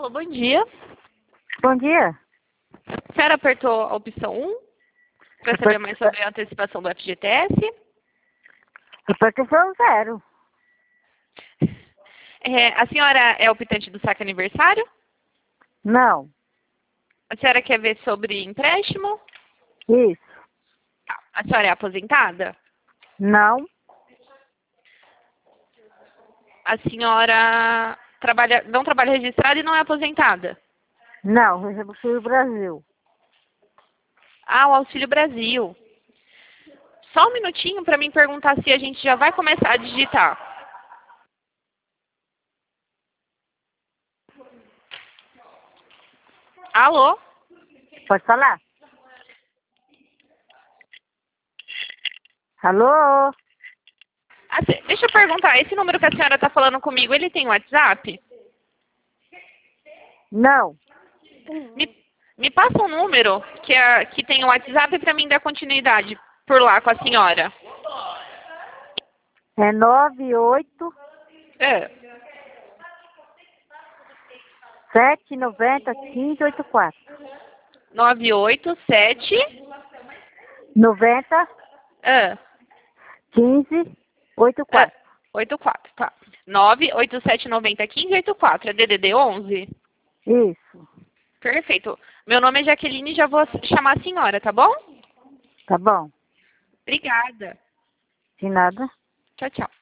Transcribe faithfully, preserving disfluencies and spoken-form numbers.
Alô, bom dia. Bom dia. A senhora apertou a opção um para saber mais sobre a antecipação do F G T S? Apertação zero. É, a senhora é optante do saque aniversário? Não. A senhora quer ver sobre empréstimo? Isso. Tá. A senhora é aposentada? Não. A senhora trabalha, não trabalha registrada e não é aposentada? Não, recebo Auxílio Brasil. Ah, o Auxílio Brasil. Só um minutinho para mim perguntar se a gente já vai começar a digitar. Alô? Pode falar? Alô? Ah, se- deixa eu perguntar, esse número que a senhora está falando comigo, ele tem WhatsApp? Não. Me, me passa um número que, é, que tem o WhatsApp para mim dar continuidade por lá com a senhora. É nove oito É. sete noventa quinze oitenta e quatro. nove oito sete noventa ah, quinze oitenta e ah, quatro. oito quatro, tá. nove oito sete nove zero um cinco oito quatro, é D D D onze? Isso. Perfeito. Meu nome é Jaqueline e já vou chamar a senhora, tá bom? Tá bom. Obrigada. De nada. Tchau, tchau.